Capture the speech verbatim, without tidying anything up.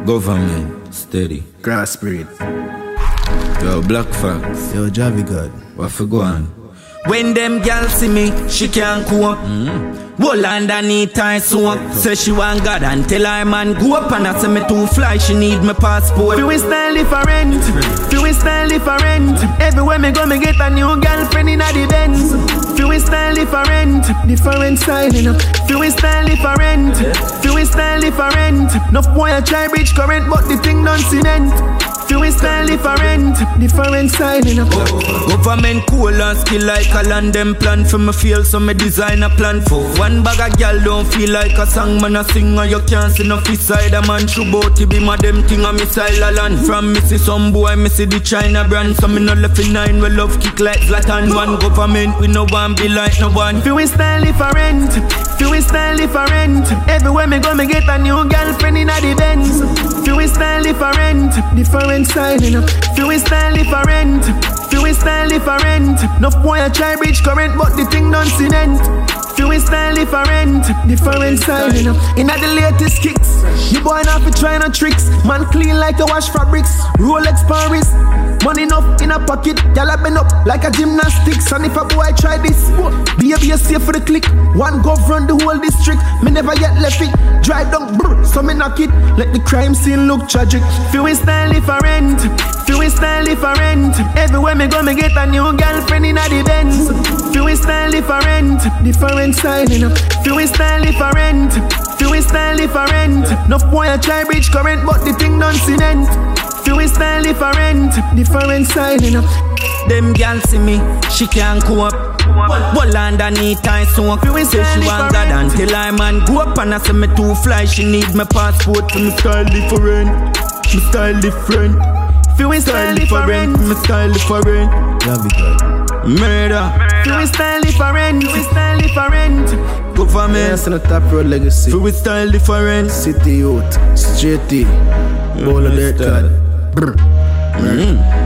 Government, steady. Grass spirit. Yo, Black Fox. Yo, Javi God. What for go on? When them gals see me, she can't cope. Mm-hmm. Well, underneath her so say she want God and tell her man go up and I say me too fly, she need my passport. Feel we style different, feel we style different. Everywhere me go me get a new girlfriend in a the Benz. Feel we style different, different styling up. Feel we style different, feel we style different. No boy a try bridge current but the thing don't cement. Feel we style different, different styling up. Government cool and skill like a land them plan for me feel so me design a plan for. One bag of girl don't feel like a song man a sing and you can't see no fish side a man should bout to be my them thing a missile a land. From me see some boy me see the China brand so me no left in nine we love kick like Zlatan. One government we no one be like no one. Feel we style different, feel we style different. Everywhere me go me get a new girlfriend in a the Benz. Feel we style different, different styling up. Feel we style different, feel we style different. No boy a try bridge current but the thing don't cement. Feel we style different, different styling up. Inna the latest kicks, you boy not fi try no tricks. Man clean like a wash fabrics, Rolex Paris. Money enough in a pocket, y'all have been up like a gymnastics. And if a boy try this, baby you safe for the click. One go run the whole district, me never yet left it. Drive down, brr, so me knock it. Let the crime scene look tragic. Feel we style different, feel we style different. Everywhere me go me get a new girlfriend in a the Benz. Feel we style different, different styling up. Feel we style different, feel we style different. No boy a try bridge current but the thing don't cement. Feel we style different, different styling up. Them girls see me, she can't cope. Well underneath her so feel we say she want God and tell her man go up and I say me too fly. She need my passport for me style different, me style different. Feel we style different, me style different. Love it God. Murder. Feel we style different, feel we style different. Government. Yes, on the top road legacy. Feel we style different. City youth, straight T, ball of dirt clad. Brr. Mm.